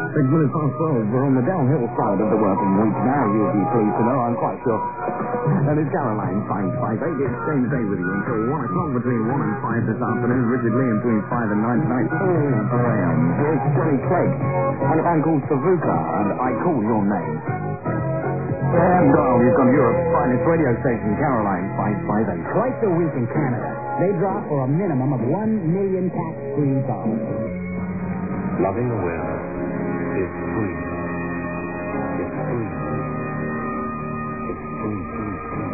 It's minutes past 12. We're on the downhill side of the working week now, you'll be pleased to know, I'm quite sure. And it's Caroline 558. It's same day with you until 1 o'clock between 1 and 5 this afternoon. Richard Lee between 5 and 9 tonight. Paul Graham. Here's Johnny Clegg and a band called Savuka and I Call Your Name. And we've got Europe's finest radio station, Caroline 558. Twice a week in Canada, they draw for a minimum of $1 million tax-free dollars. Loving awareness is free. It's free. It's free, free, free.